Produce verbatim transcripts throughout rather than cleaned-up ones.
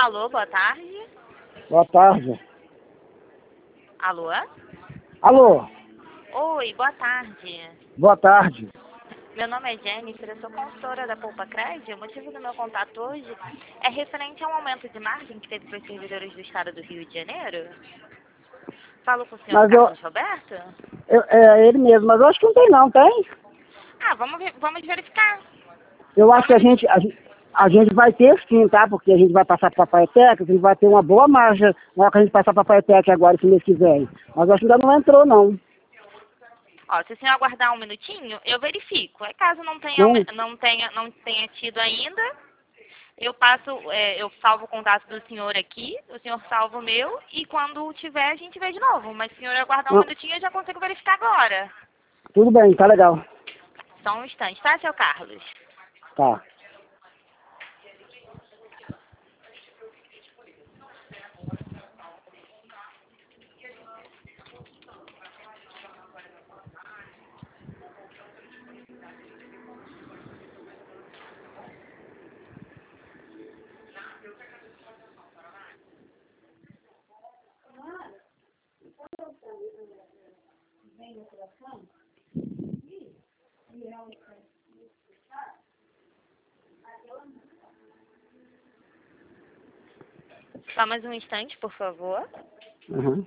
Alô, boa tarde. Boa tarde. Alô? Alô, Oi, boa tarde. boa tarde. Meu nome é Jennifer, eu sou consultora da Poupa Crédito. O motivo do meu contato hoje é referente ao aumento de margem que teve para os servidores do estado do Rio de Janeiro. Falo com o senhor Mas eu, Carlos Roberto? eu- é ele mesmo, mas eu acho que não tem não, tem? Ah, vamos, ver- vamos verificar. Eu acho que a Vamos, gente, a, gente- a gente vai ter sim, tá? Porque a gente vai passar para a Paetec, a gente vai ter uma boa margem na hora que a gente passar para a Paetec agora, esse mês que vem. Mas eu acho que ainda não entrou, não. ó, se o senhor aguardar um minutinho, eu verifico. É caso não tenha, Não? aume- não tenha, não tenha tido ainda, eu passo, é, eu salvo o contato do senhor aqui, o senhor salva o meu, e quando tiver, a gente vê de novo. Mas se o senhor aguardar um Não. minutinho, eu já consigo verificar agora. Tudo bem, tá legal. Só um instante, tá, seu Carlos? Tá. Só mais um instante, por favor. Uhum.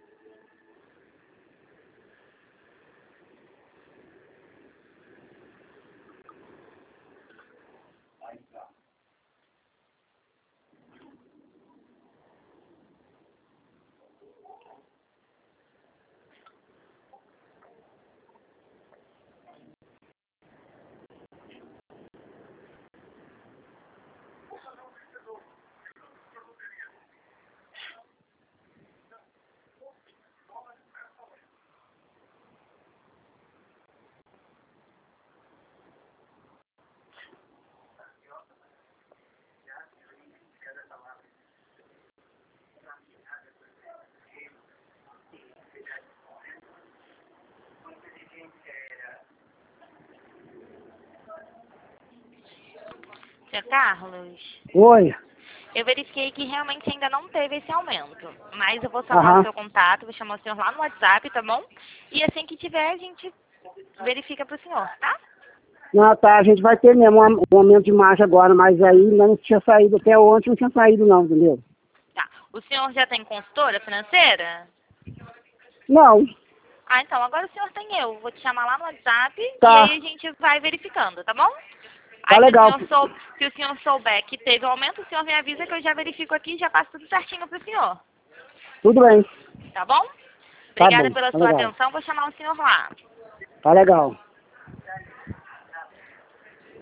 Seu Carlos, Oi. eu verifiquei que realmente ainda não teve esse aumento. Mas eu vou salvar o Aham. seu contato, vou chamar o senhor lá no WhatsApp, tá bom? E assim que tiver, a gente verifica pro senhor, tá? Não, tá, a gente vai ter mesmo um um aumento de margem agora, mas aí ainda não tinha saído, até ontem não tinha saído não, entendeu? Tá. O senhor já tem consultora financeira? Não, Ah, então, agora o senhor tem eu. Vou te chamar lá no WhatsApp e tá, aí a gente vai verificando, tá bom? tá Aí se o legal. senhor, sou, se o senhor souber que teve aumento, o senhor me avisa que eu já verifico aqui e já passo tudo certinho pro senhor. Tudo bem, Tá bom? tá Obrigada bom, pela tá sua legal, atenção. Vou chamar o senhor lá. tá legal.